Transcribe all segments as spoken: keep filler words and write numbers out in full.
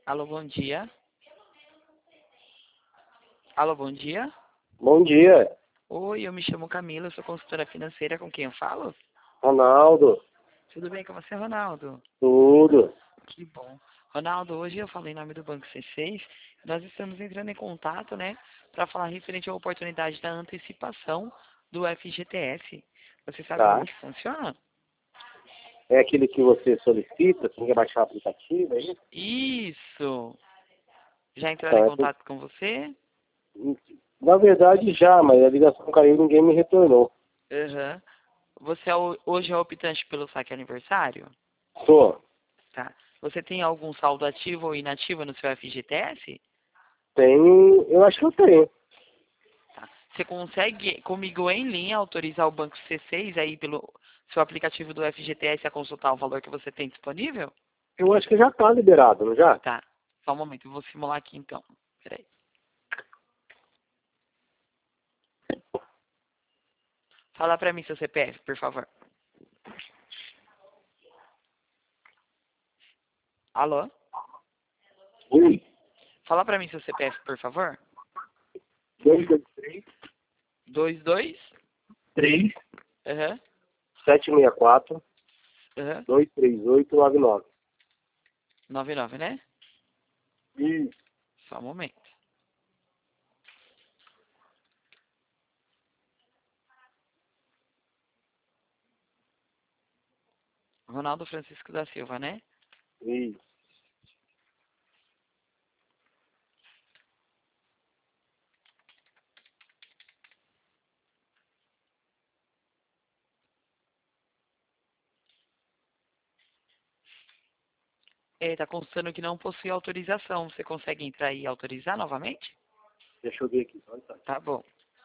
Alô, bom dia. Alô, bom dia. Bom dia, Oi, eu me chamo Camila, eu sou consultora financeira, com quem eu falo? Ronaldo. Tudo bem com você, Ronaldo? Tudo. Que bom. Ronaldo, hoje eu falei em nome do Banco C seis, nós estamos entrando em contato, né, para falar referente à oportunidade da antecipação do F G T S. Você sabe como Tá. que funciona? É aquele que você solicita, tem que baixar o aplicativo, é isso? Isso! Já entraram em Tá. contato com você? Na verdade já, mas a ligação caiu e ninguém me retornou. Aham. Você é o- hoje é optante pelo saque aniversário? Sou. Tá. Você tem algum saldo ativo ou inativo no seu F G T S? Tem, eu acho que eu tenho. Tá. Você consegue, comigo em linha, autorizar o Banco C seis aí pelo seu aplicativo do F G T S a consultar o valor que você tem disponível? Eu acho que já tá liberado, não já? Tá. Só um momento, eu vou simular aqui então. Peraí. Fala pra mim seu C P F, por favor. Alô? Ui. Fala pra mim seu C P F, por favor. dois dois três, Dois dois. três, Aham. sete seis quatro, Aham. dois três oito, nove nove. Nove nove, né? Isso. Só um momento. Ronaldo Francisco da Silva, né? Isso. É, tá constando que não possui autorização. Você consegue entrar e autorizar novamente? Deixa eu ver aqui. Só um instante. Tá bom.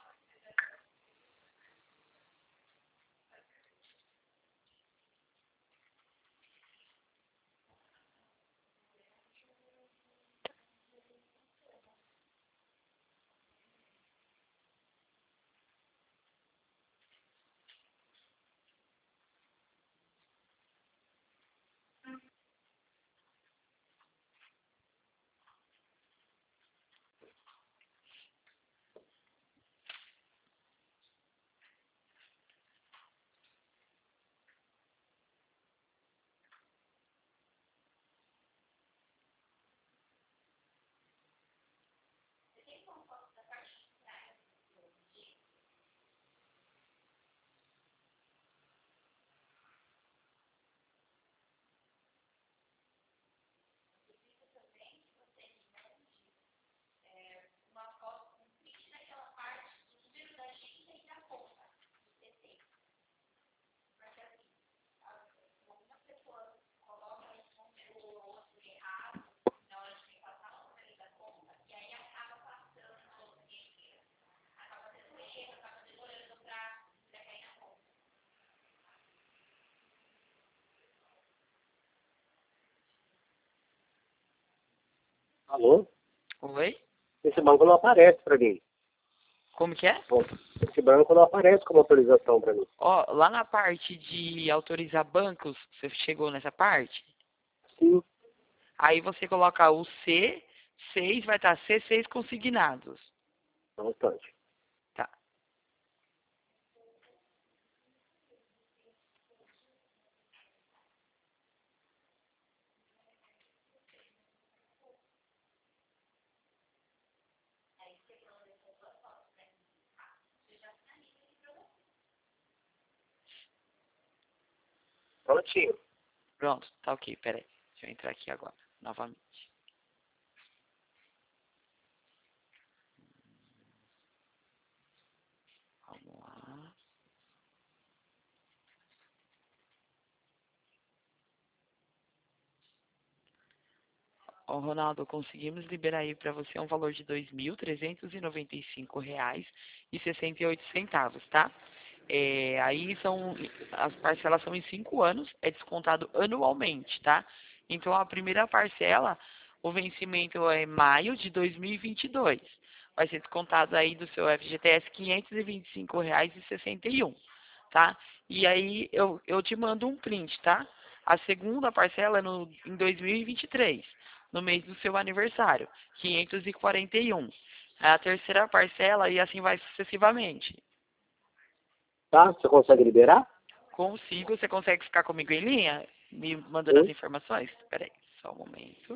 Alô? Oi? Esse banco não aparece pra mim. Como que é? Bom, esse banco não aparece como autorização pra mim. Ó, lá na parte de autorizar bancos, você chegou nessa parte? Sim. Aí você coloca o C seis, vai estar C seis consignados. Só um instante. Tá. Prontinho. Pronto, tá ok, peraí. Deixa eu entrar aqui agora, novamente. Vamos lá. Ó, Ronaldo, conseguimos liberar aí para você um valor de dois mil trezentos e noventa e cinco reais e sessenta e oito centavos, tá? É, aí são as parcelas são em cinco anos, é descontado anualmente, tá? Então a primeira parcela, o vencimento é maio de dois mil e vinte e dois. Vai ser descontado aí do seu F G T S quinhentos e vinte e cinco reais e sessenta e um, tá? E aí eu, eu te mando um print, tá? A segunda parcela é no, em dois mil e vinte e três. no mês do seu aniversário, quinhentos e quarenta e um. A terceira parcela e assim vai sucessivamente. Tá? Você consegue liberar? Consigo, você consegue ficar comigo em linha? Me mandando as Sim. informações? Espera aí, só um momento.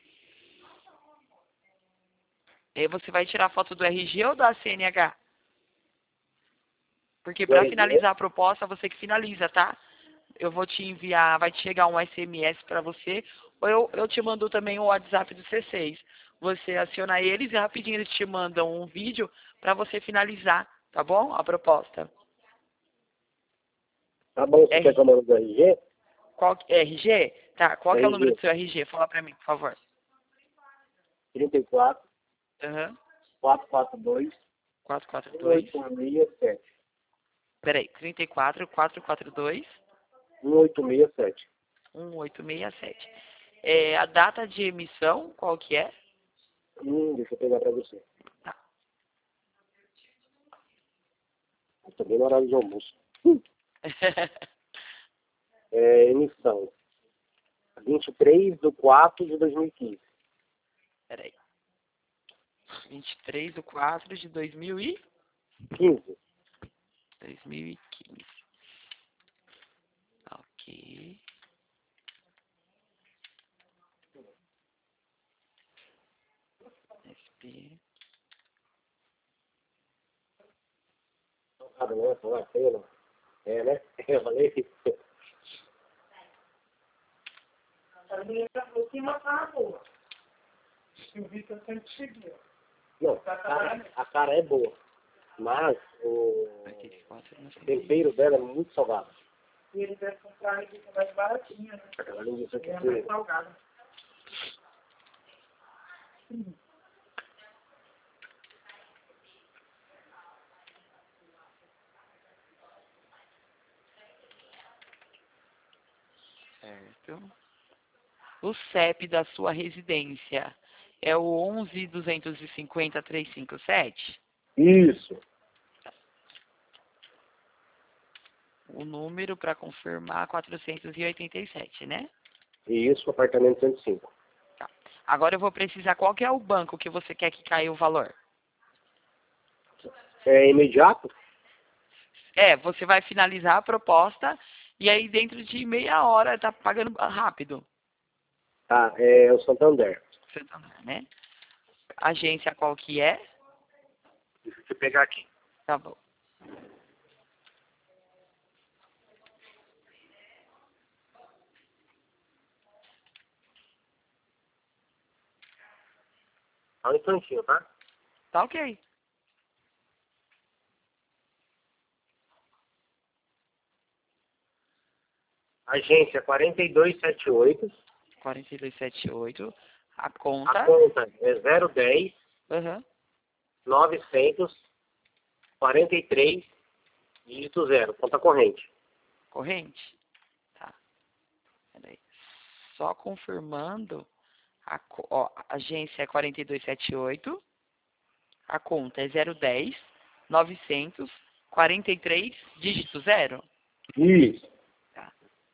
E você vai tirar foto do R G ou da C N H? Porque Do para R G? finalizar a proposta, você que finaliza, tá? Eu vou te enviar, vai te chegar um S M S para você, ou eu, eu te mando também o WhatsApp do C seis. Você aciona eles e rapidinho eles te mandam um vídeo para você finalizar, tá bom? A proposta. Tá bom, você R... quer que eu mande do R G? Qual... R G? Tá, qual que é o número R G do seu R G? Fala para mim, por favor. trinta e quatro, Aham. quatrocentos e quarenta e dois, quatrocentos e quarenta e dois. cento e oitenta e sete. Peraí, trinta e quatro, quatrocentos e quarenta e dois, cento e oitenta e sete. cento e oitenta e sete. É, a data de emissão, qual que é? Hum, deixa eu pegar pra você. Tá. Eu tô bem no horário de almoço. É, emissão. vinte e três de quatro de dois mil e quinze. Peraí. vinte e três de quatro de dois mil e quinze. dois mil e quinze. Ok. S P. Ah, não é? Não é feio, não. É, né? Eu falei isso. Não, a cara, a cara é boa. Mas o oitenta e quatro, não sei. tempero dela é muito salgado. E ele deve comprar e fica mais baratinha, né? Aquela linguiça aqui É que mais salgada. Certo. O C E P da sua residência é o onze duzentos e cinquenta trezentos e cinquenta e sete? Isso. O número para confirmar quatrocentos e oitenta e sete, né? Isso, apartamento cento e cinco. Tá. Agora eu vou precisar qual que é o banco que você quer que caia o valor. É imediato? É, você vai finalizar a proposta e aí dentro de meia hora tá pagando rápido. Tá, é o Santander. Santander, né? Agência qual que é? Deixa eu te pegar aqui. Tá bom. Só um instantinho, tá? Tá ok. Agência quarenta e dois setenta e oito. quarenta e dois setenta e oito. A A conta. conta é zero dez, Aham. novecentos, quarenta e três, dígito zero. Conta corrente. Corrente. Tá. Peraí. Só confirmando. A, co- ó, a agência é quarenta e dois setenta e oito. A conta é zero dez, novecentos, quarenta e três, dígito zero. Isso. Tá.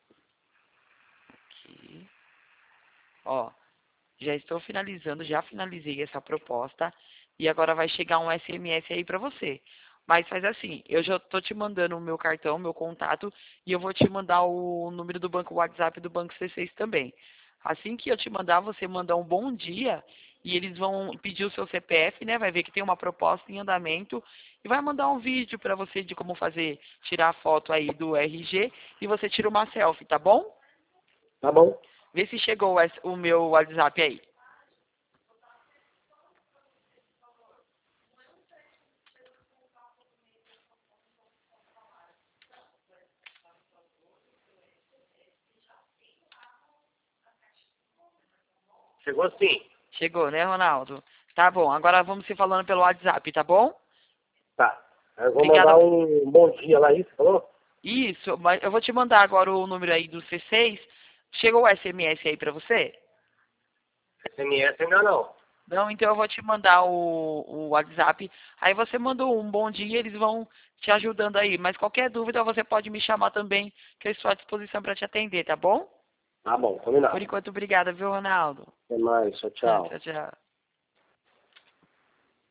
Aqui. Ó, já estou finalizando, já finalizei essa proposta e agora vai chegar um S M S aí para você. Mas faz assim, eu já tô te mandando o meu cartão, meu contato e eu vou te mandar o número do banco WhatsApp do Banco C seis também. Assim que eu te mandar, você manda um bom dia e eles vão pedir o seu C P F, né? Vai ver que tem uma proposta em andamento e vai mandar um vídeo para você de como fazer, tirar a foto aí do R G e você tira uma selfie, tá bom? Tá bom. Vê se chegou o S- o meu WhatsApp aí. Chegou sim. Chegou, né, Ronaldo? Tá bom, agora vamos se falando pelo WhatsApp, tá bom? Tá. Eu vou Obrigada. mandar um bom dia lá, isso, falou? Isso, mas eu vou te mandar agora o número aí do C seis. Chegou o S M S aí pra você? S M S ainda não. Não, então eu vou te mandar o, o WhatsApp. Aí você manda um bom dia, eles vão te ajudando aí. Mas qualquer dúvida você pode me chamar também, que eu estou à disposição para te atender, tá bom? Tá bom, combinado. Por enquanto, obrigada, viu, Ronaldo? Até mais, tchau, tchau. Tchau, tchau.